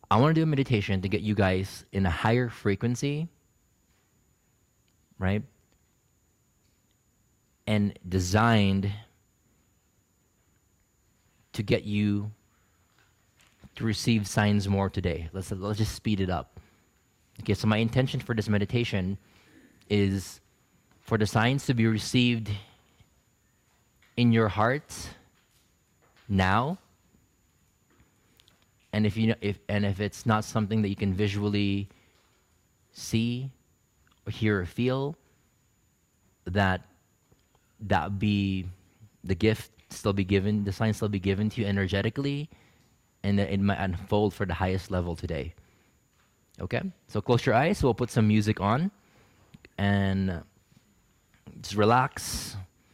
I want to do a meditation to get you guys in a higher frequency, right? And designed to get you to receive signs more today. Let's just speed it up. Okay, so my intention for this meditation is for the signs to be received in your heart now. And if if it's not something that you can visually see or hear or feel, that be the gift still be given, the sign still be given to you energetically, and that it might unfold for the highest level today. Okay, so close your eyes. We'll put some music on, and just relax.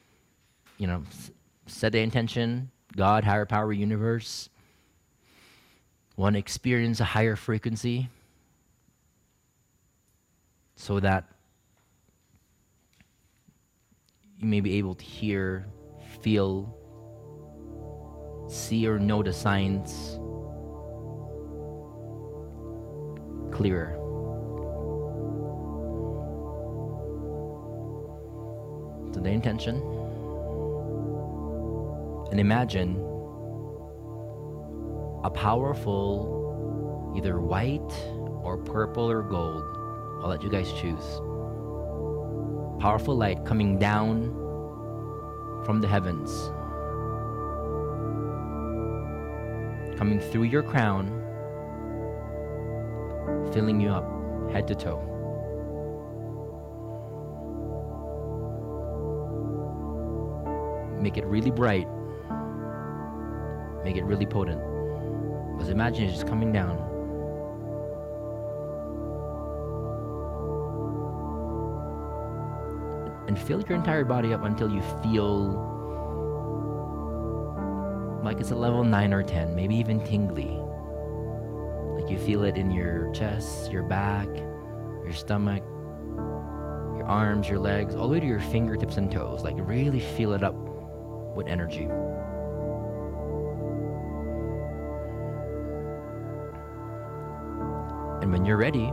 Set the intention. God, higher power, universe. Want to experience a higher frequency so that you may be able to hear, feel, see, or know the signs clearer. So the intention, and imagine a powerful, either white or purple or gold, I'll let you guys choose, powerful light coming down from the heavens, coming through your crown, filling you up head to toe. Make it really bright, make it really potent. Because imagine it's just coming down. And fill your entire body up until you feel like it's a level 9 or 10, maybe even tingly. Like you feel it in your chest, your back, your stomach, your arms, your legs, all the way to your fingertips and toes. Like really feel it up with energy. And when you're ready,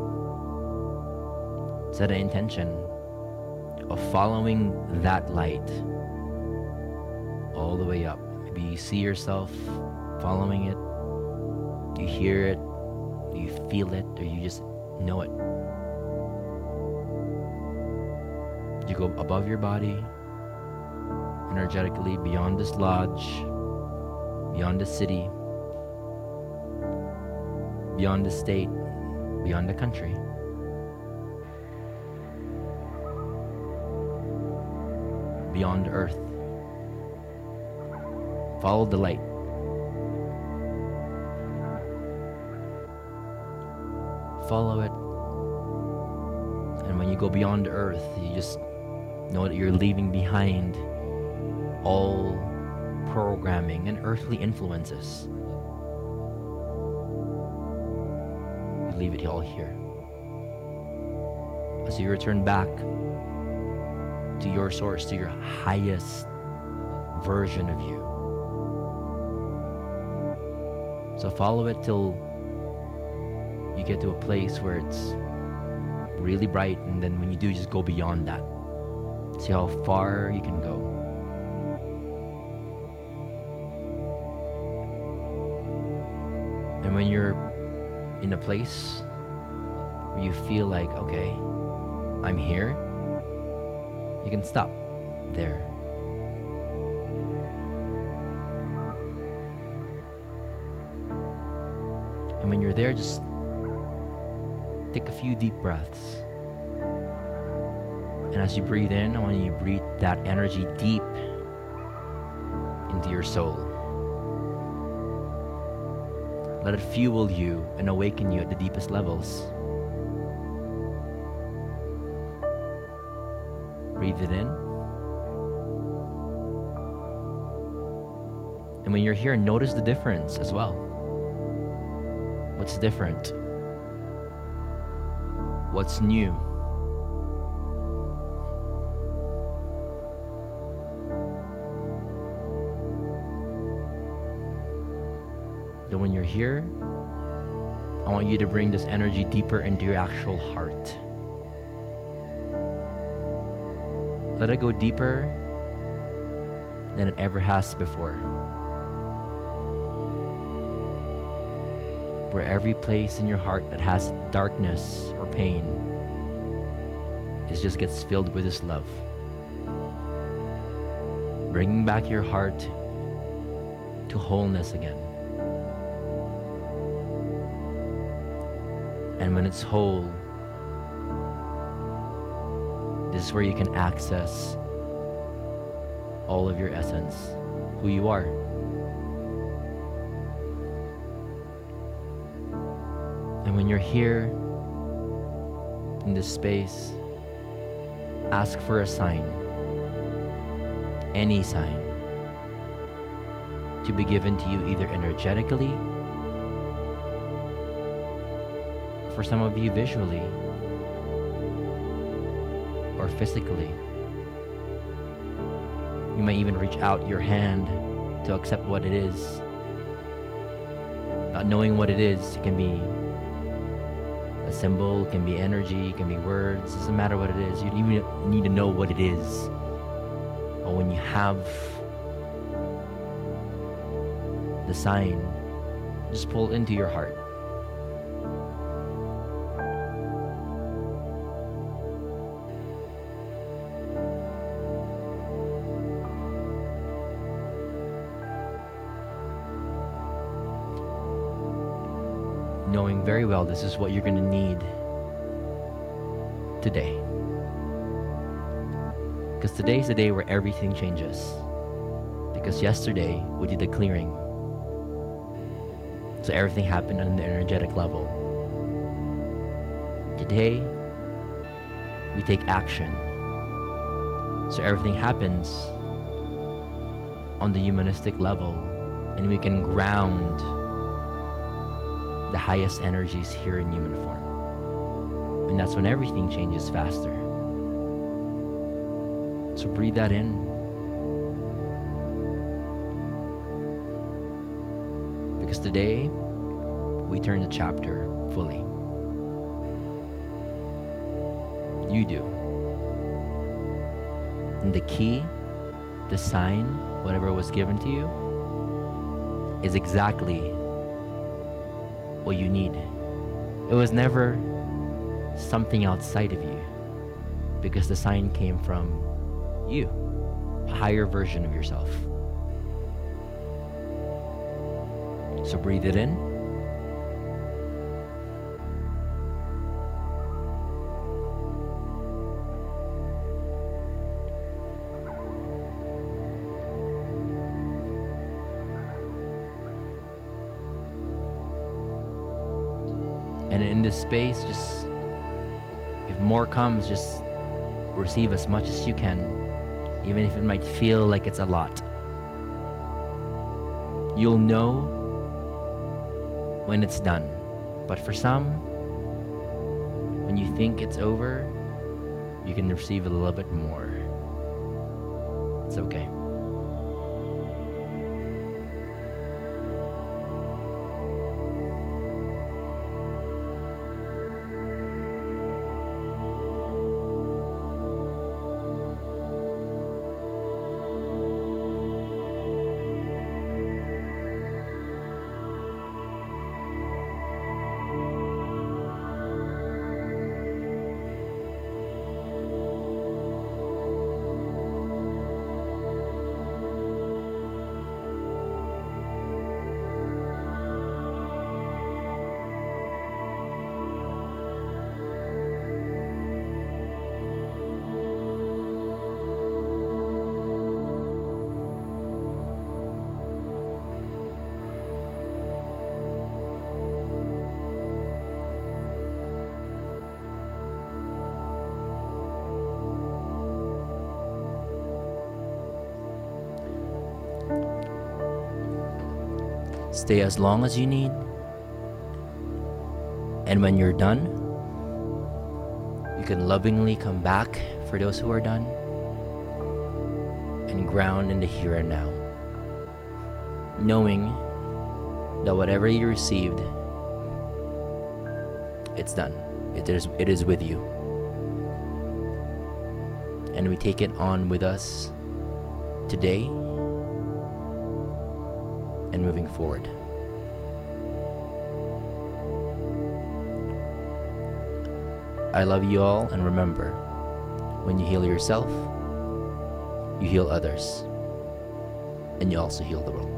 set an intention of following that light all the way up. Maybe you see yourself following it, you hear it, you feel it, or you just know it. You go above your body, energetically, beyond this lodge, beyond the city, beyond the state, beyond the country. Beyond Earth. Follow the light. Follow it. And when you go beyond Earth, you just know that you're leaving behind all programming and earthly influences. You leave it all here. As you return back to your source, to your highest version of you. So follow it till you get to a place where it's really bright, and then when you do, just go beyond that. See how far you can go. And when you're in a place where you feel like, okay, I'm here, you can stop there. And when you're there, just take a few deep breaths. And as you breathe in, I want you to breathe that energy deep into your soul. Let it fuel you and awaken you at the deepest levels. Breathe it in. And when you're here, notice the difference as well. What's different? What's new? Then when you're here, I want you to bring this energy deeper into your actual heart. Let it go deeper than it ever has before. Where every place in your heart that has darkness or pain just gets filled with this love. Bringing back your heart to wholeness again. And when it's whole, this is where you can access all of your essence, who you are. And when you're here in this space, ask for a sign, any sign, to be given to you either energetically, for some of you visually, or physically. You might even reach out your hand to accept what it is. Not knowing what it is, it can be a symbol, it can be energy, it can be words, it doesn't matter what it is. You don't even need to know what it is. But when you have the sign, just pull into your heart. Knowing very well this is what you're going to need today. Because today's the day where everything changes. Because yesterday we did the clearing. So everything happened on the energetic level. Today, we take action. So everything happens on the humanistic level, and we can ground the highest energies here in human form. And that's when everything changes faster. So breathe that in. Because today, we turn the chapter fully. You do. And the key, the sign, whatever was given to you, is exactly what you need. It was never something outside of you, because the sign came from you, a higher version of yourself. So breathe it in. And in this space, just, if more comes, just receive as much as you can, even if it might feel like it's a lot. You'll know when it's done. But for some, when you think it's over, you can receive a little bit more. It's okay. Stay as long as you need. And when you're done, you can lovingly come back for those who are done and ground in the here and now, knowing that whatever you received it's done. It is with you. And we take it on with us today and moving forward. I love you all, and remember, when you heal yourself, you heal others, and you also heal the world.